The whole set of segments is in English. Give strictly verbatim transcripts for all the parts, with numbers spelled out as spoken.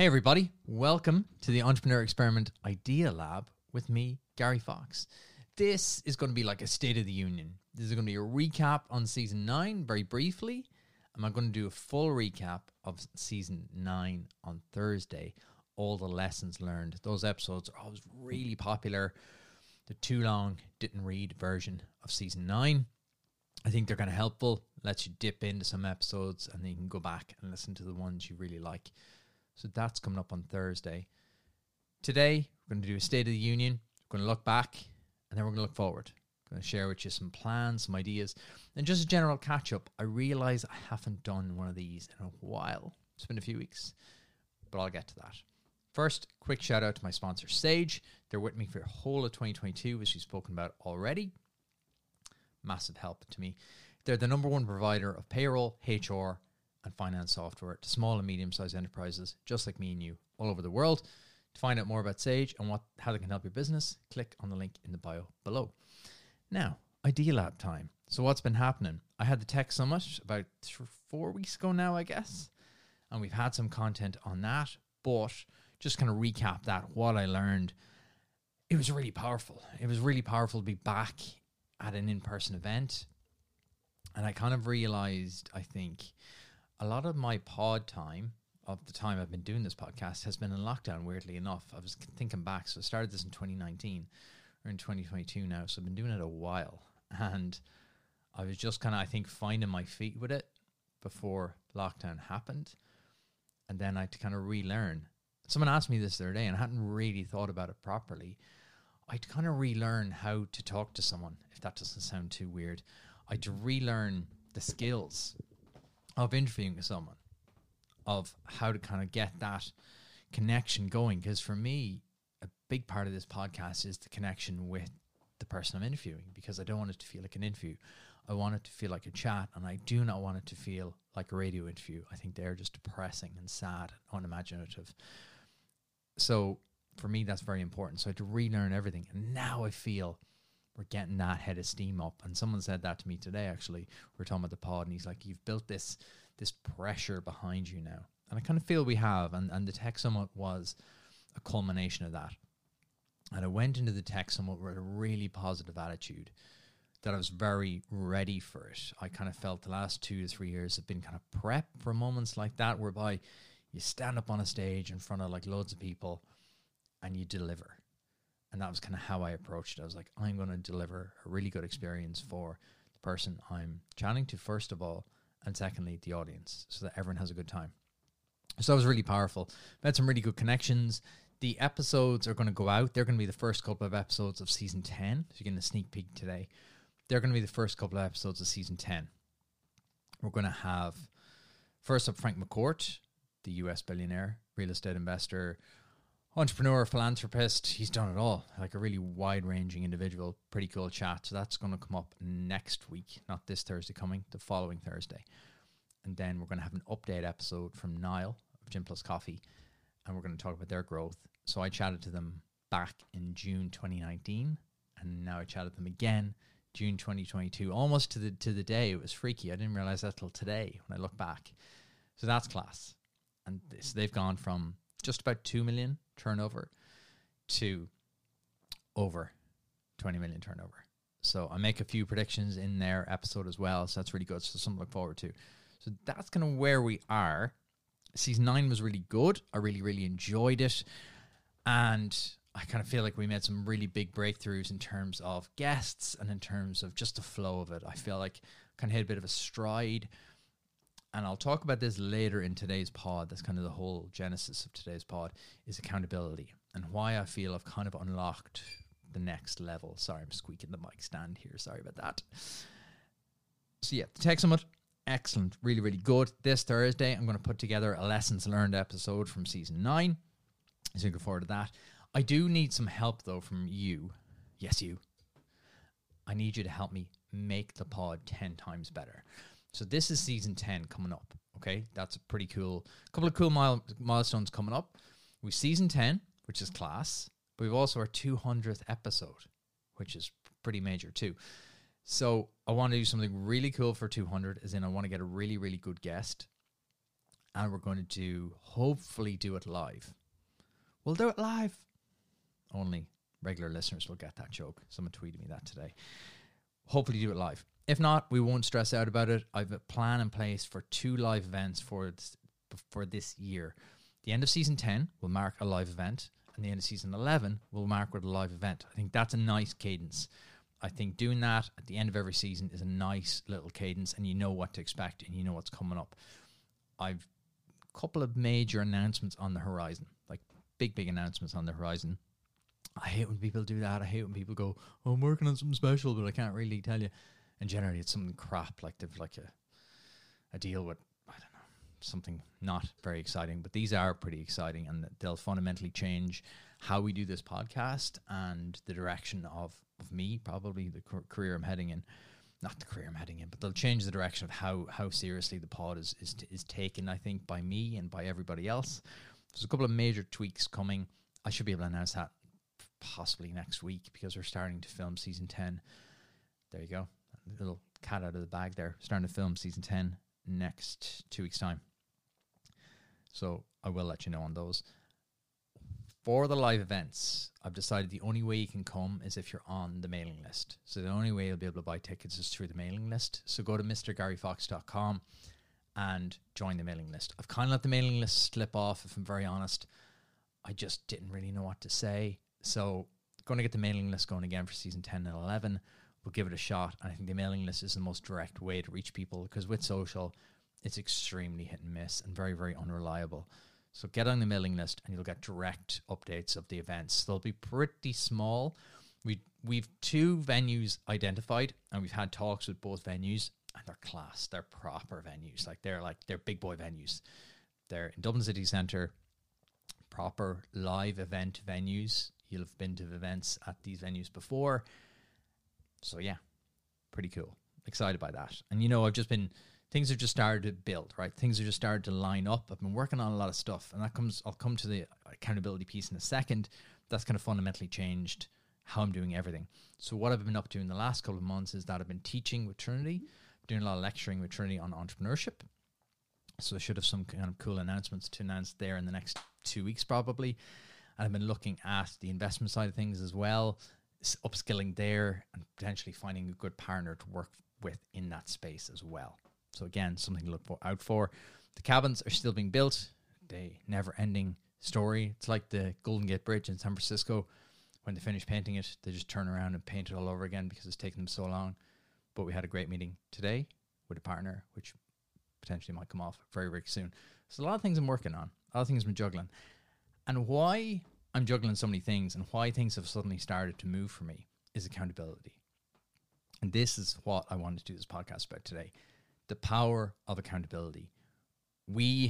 everybody, welcome to the Entrepreneur Experiment Idea Lab with me, Gary Fox. This is going to be like a State of the Union. This is going to be a recap on season nine, very briefly. And I'm going to do a full recap of season nine on Thursday. All the lessons learned. Those episodes are always really popular. The too long, didn't read version of season nine. I think they're kind of helpful. Lets you dip into some episodes and then you can go back and listen to the ones you really like. So that's coming up on Thursday. Today, we're going to do a State of the Union. We're going to look back and then we're going to look forward. I'm going to share with you some plans, some ideas, and just a general catch-up. I realize I haven't done one of these in a while. It's been a few weeks, but I'll get to that. First, quick shout out to my sponsor, Sage. They're with me for the whole of twenty twenty-two, which we've spoken about already. Massive help to me. They're the number one provider of payroll, H R, and finance software to small and medium-sized enterprises, just like me and you, all over the world. To find out more about Sage and what how they can help your business, click on the link in the bio below. Now, Idea Lab time. So what's been happening? I had the Tech Summit about th- four weeks ago now, I guess, and we've had some content on that, but just kind of recap that, what I learned. It was really powerful. It was really powerful to be back at an in-person event, and I kind of realized, I think, a lot of my pod time of the time I've been doing this podcast has been in lockdown, weirdly enough. I was thinking back. So I started this in twenty nineteen. We're in twenty twenty-two now. So I've been doing it a while. And I was just kind of, I think, finding my feet with it before lockdown happened. And then I had to kind of relearn. Someone asked me this the other day and I hadn't really thought about it properly. I had to kind of relearn how to talk to someone, if that doesn't sound too weird. I had to relearn the skills of interviewing someone, of how to kind of get that connection going. Because for me, a big part of this podcast is the connection with the person I'm interviewing, because I don't want it to feel like an interview. I want it to feel like a chat, and I do not want it to feel like a radio interview. I think they're just depressing and sad and unimaginative. So for me, that's very important. So I had to relearn everything. And now I feel we're getting that head of steam up. And someone said that to me today, actually. We were talking about the pod, and he's like, you've built this this pressure behind you now. And I kind of feel we have. And, and the Tech Summit was a culmination of that. And I went into the Tech Summit with a really positive attitude, that I was very ready for it. I kind of felt the last two to three years have been kind of prep for moments like that, whereby you stand up on a stage in front of like loads of people and you deliver. And that was kind of how I approached it. I was like, I'm going to deliver a really good experience for the person I'm chatting to, first of all, and secondly, the audience, so that everyone has a good time. So that was really powerful. We had some really good connections. The episodes are going to go out. They're going to be the first couple of episodes of season ten. So you're getting a sneak peek today. They're going to be the first couple of episodes of season ten. We're going to have, first up, Frank McCourt, the U S billionaire, real estate investor, entrepreneur, philanthropist. He's done it all. Like a really wide-ranging individual. Pretty cool chat. So that's going to come up next week. Not this Thursday coming, the following Thursday. And then we're going to have an update episode from Niall of Gym Plus Coffee. And we're going to talk about their growth. So I chatted to them back in June twenty nineteen. And now I chatted to them again June twenty twenty-two. Almost to the to the day. It was freaky. I didn't realize that till today when I look back. So that's class. And this, they've gone from just about two million turnover to over twenty million turnover. So I make a few predictions in their episode as well. So that's really good. So something to look forward to. So that's kind of where we are. Season nine was really good. I really, really enjoyed it. And I kind of feel like we made some really big breakthroughs in terms of guests and in terms of just the flow of it. I feel like I kind of hit a bit of a stride. And I'll talk about this later in today's pod. That's kind of the whole genesis of today's pod, is accountability and why I feel I've kind of unlocked the next level. Sorry, I'm squeaking the mic stand here. Sorry about that. So yeah, the Tech Summit, excellent. Really, really good. This Thursday, I'm going to put together a lessons learned episode from season nine. So looking forward to that. I do need some help though from you. Yes, you. I need you to help me make the pod ten times better. So this is season ten coming up, okay? That's a pretty cool, couple of cool mile, milestones coming up. We've season ten, which is class, but we've also our two hundredth episode, which is pretty major too. So I want to do something really cool for two hundred, as in I want to get a really, really good guest. and we're going to do, hopefully do it live. We'll do it live. Only regular listeners will get that joke. Someone tweeted me that today. Hopefully do it live. If not, we won't stress out about it. I have a plan in place for two live events for this, for this year. The end of season ten will mark a live event, and the end of season eleven will mark with a live event. I think that's a nice cadence. I think doing that at the end of every season is a nice little cadence, and you know what to expect, and you know what's coming up. I've a couple of major announcements on the horizon, like big, big announcements on the horizon. I hate when people do that. I hate when people go, oh, I'm working on something special, but I can't really tell you. And generally it's something crap, like they've like a, a deal with, I don't know, something not very exciting. But these are pretty exciting, and they'll fundamentally change how we do this podcast and the direction of, of me, probably the career I'm heading in. Not the career I'm heading in, but they'll change the direction of how, how seriously the pod is, is, is taken, I think, by me and by everybody else. There's a couple of major tweaks coming. I should be able to announce that possibly next week, because we're starting to film season ten. There you go. A little cat out of the bag there. Starting to film season ten next two weeks' time. So I will let you know on those. For the live events, I've decided the only way you can come is if you're on the mailing list. So the only way you'll be able to buy tickets is through the mailing list. So go to Mr Gary Fox dot com and join the mailing list. I've kind of let the mailing list slip off, if I'm very honest. I just didn't really know what to say. So going to get the mailing list going again for season ten and eleven. We'll give it a shot. And I think the mailing list is the most direct way to reach people, because with social, it's extremely hit and miss and very, very unreliable. So get on the mailing list and you'll get direct updates of the events. They'll be pretty small. We, we've two venues identified, and we've had talks with both venues, and they're class. They're proper venues. Like they're like, they're big boy venues. They're in Dublin City Centre, proper live event venues. You'll have been to events at these venues before. So yeah, pretty cool. Excited by that. And you know, I've just been, things have just started to build, right? Things have just started to line up. I've been working on a lot of stuff, and that comes, I'll come to the accountability piece in a second. That's kind of fundamentally changed how I'm doing everything. So what I've been up to in the last couple of months is that I've been teaching with Trinity, doing a lot of lecturing with Trinity on entrepreneurship. So I should have some kind of cool announcements to announce there in the next two weeks probably. And I've been looking at the investment side of things as well, upskilling there, and potentially finding a good partner to work with in that space as well. So again, something to look for, out for. The cabins are still being built. They never-ending story. It's like the Golden Gate Bridge in San Francisco. When they finish painting it, they just turn around and paint it all over again because it's taken them so long. But we had a great meeting today with a partner, which potentially might come off very, very soon. So a lot of things I'm working on. A lot of things I'm juggling. And why I'm juggling so many things and why things have suddenly started to move for me is accountability. And this is what I wanted to do this podcast about today. The power of accountability. We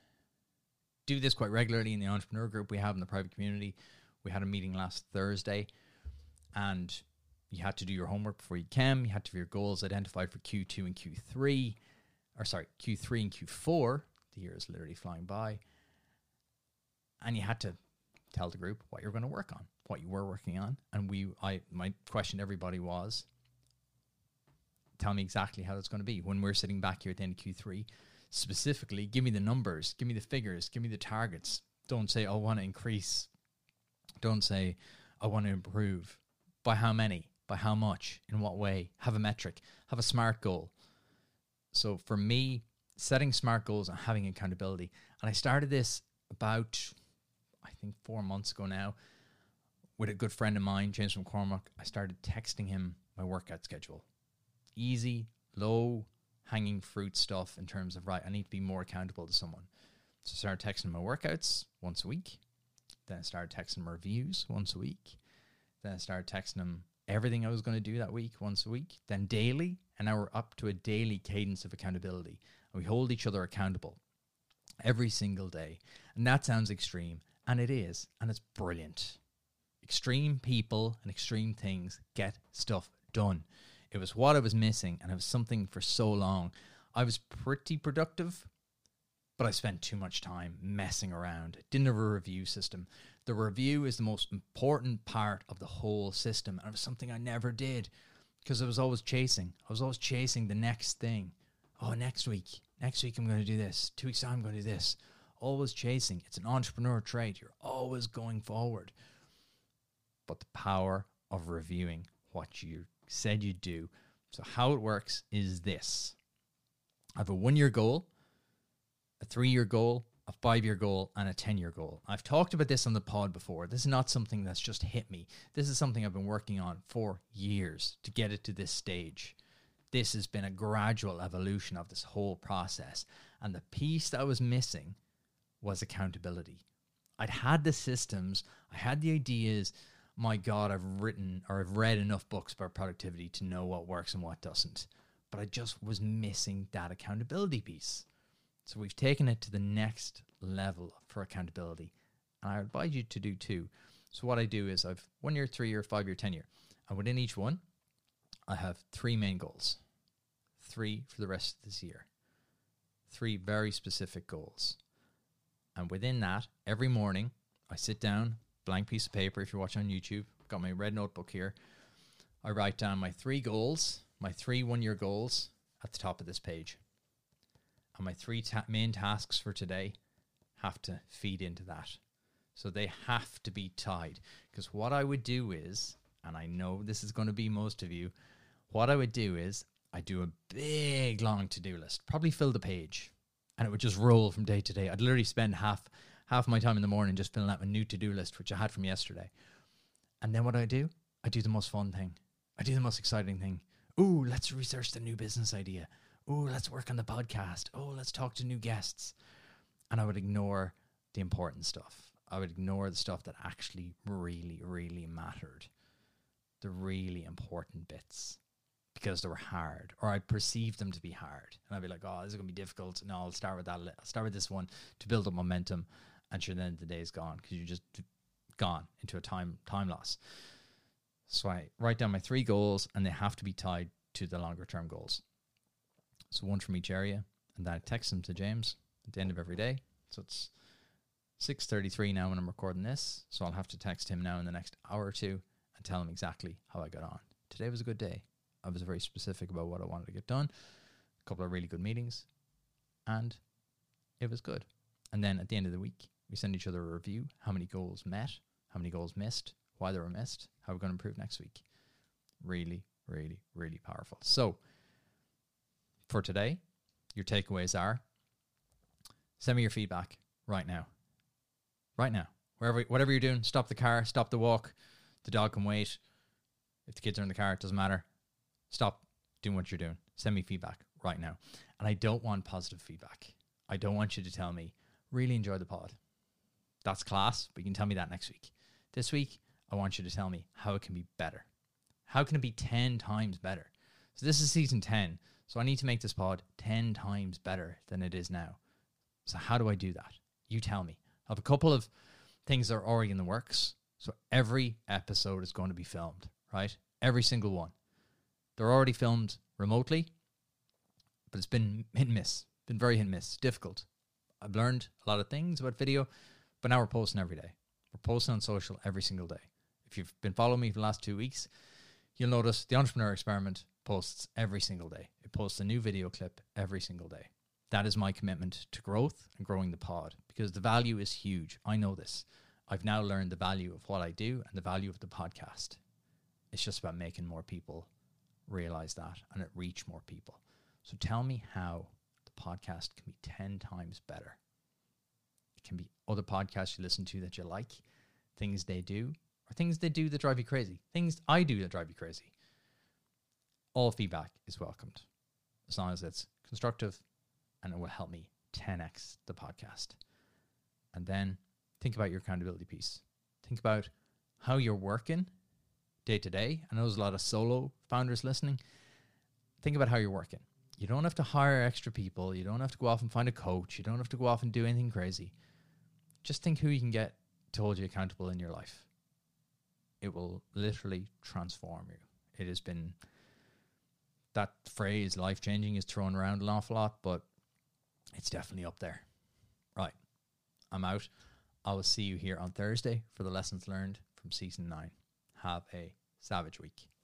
do this quite regularly in the entrepreneur group we have in the private community. We had a meeting last Thursday, and you had to do your homework before you came. You had to have your goals identified for Q two and Q three, or sorry, Q three and Q four. The year is literally flying by. And you had to tell the group what you're going to work on, what you were working on. And we, I, my question to everybody was, tell me exactly how it's going to be. When we're sitting back here at the end of Q three, specifically, give me the numbers, give me the figures, give me the targets. Don't say, I want to increase. Don't say, I want to improve. By how many? By how much? In what way? Have a metric. Have a SMART goal. So for me, setting SMART goals and having accountability. And I started this about, I think, four months ago now with a good friend of mine, James McCormack. I started texting him my workout schedule. Easy, low hanging fruit stuff in terms of, right, I need to be more accountable to someone. So I started texting my workouts once a week. Then I started texting him reviews once a week. Then I started texting him everything I was going to do that week once a week. Then daily. And now we're up to a daily cadence of accountability. And we hold each other accountable every single day. And that sounds extreme. And it is. And it's brilliant. Extreme people and extreme things get stuff done. It was what I was missing, and it was something for so long. I was pretty productive, but I spent too much time messing around. Didn't have a review system. The review is the most important part of the whole system, and it was something I never did because I was always chasing. I was always chasing the next thing. Oh, next week. Next week, I'm going to do this. Two weeks time, I'm going to do this. Always chasing. It's an entrepreneur trait. You're always going forward. But the power of reviewing what you said you'd do. So how it works is this. I have a one-year goal, a three-year goal, a five-year goal, and a ten-year goal. I've talked about this on the pod before. This is not something that's just hit me. This is something I've been working on for years to get it to this stage. This has been a gradual evolution of this whole process. And the piece that was missing was accountability. I'd had the systems, I had the ideas. My God, I've written or I've read enough books about productivity to know what works and what doesn't. But I just was missing that accountability piece. So we've taken it to the next level for accountability. And I advise you to do too. So what I do is I've one year, three year, five year, ten year. And within each one, I have three main goals. Three for the rest of this year. Three very specific goals. And within that, every morning, I sit down, blank piece of paper if you're watching on YouTube. Got my red notebook here. I write down my three goals, my three one-year goals at the top of this page. And my three ta- main tasks for today have to feed into that. So they have to be tied. Because what I would do is, and I know this is going to be most of you, what I would do is I do a big long to-do list, probably fill the page, and it would just roll from day to day. I'd literally spend half half my time in the morning just filling out my new to-do list, which I had from yesterday. And then what I do, I do the most fun thing. I do the most exciting thing. Ooh, let's research the new business idea. Ooh, let's work on the podcast. Oh, let's talk to new guests. And I would ignore the important stuff. I would ignore the stuff that actually really, really mattered. The really important bits. Because they were hard, or I perceived them to be hard. And I'd be like, oh, this is going to be difficult. No, I'll start with that. I'll start with this one to build up momentum. And sure, then the day is gone because you're just gone into a time time loss. So I write down my three goals, and they have to be tied to the longer term goals. So one from each area, and then I text them to James at the end of every day. So it's six thirty-three now when I'm recording this. So I'll have to text him now in the next hour or two and tell him exactly how I got on. Today was a good day. I was very specific about what I wanted to get done. A couple of really good meetings. And it was good. And then at the end of the week, we send each other a review. How many goals met? How many goals missed? Why they were missed? How we're going to improve next week. Really, really, really powerful. So, for today, your takeaways are, send me your feedback right now. Right now. Wherever, whatever you're doing, stop the car, stop the walk. The dog can wait. If the kids are in the car, it doesn't matter. Stop doing what you're doing. Send me feedback right now. And I don't want positive feedback. I don't want you to tell me, really enjoy the pod. That's class, but you can tell me that next week. This week, I want you to tell me how it can be better. How can it be ten times better? So this is season ten. So I need to make this pod ten times better than it is now. So how do I do that? You tell me. I have a couple of things that are already in the works. So every episode is going to be filmed, right? Every single one. They're already filmed remotely, but it's been hit and miss. Been very hit and miss. Difficult. I've learned a lot of things about video, but now we're posting every day. We're posting on social every single day. If you've been following me for the last two weeks, you'll notice the Entrepreneur Experiment posts every single day. It posts a new video clip every single day. That is my commitment to growth and growing the pod, because the value is huge. I know this. I've now learned the value of what I do and the value of the podcast. It's just about making more people realize that and it reach more people. So tell me how the podcast can be ten times better. It can be other podcasts you listen to that you like, things they do, or things they do that drive you crazy, things I do that drive you crazy. All feedback is welcomed as long as it's constructive and it will help me ten x the podcast. And then think about your accountability piece. Think about how you're working day to day. I know there's a lot of solo founders listening. Think about how you're working. You don't have to hire extra people. You don't have to go off and find a coach. You don't have to go off and do anything crazy. Just think who you can get to hold you accountable in your life. It will literally transform you. It has been, that phrase life-changing is thrown around an awful lot, but it's definitely up there. Right. I'm out. I will see you here on Thursday for the lessons learned from season nine. Have a savage week.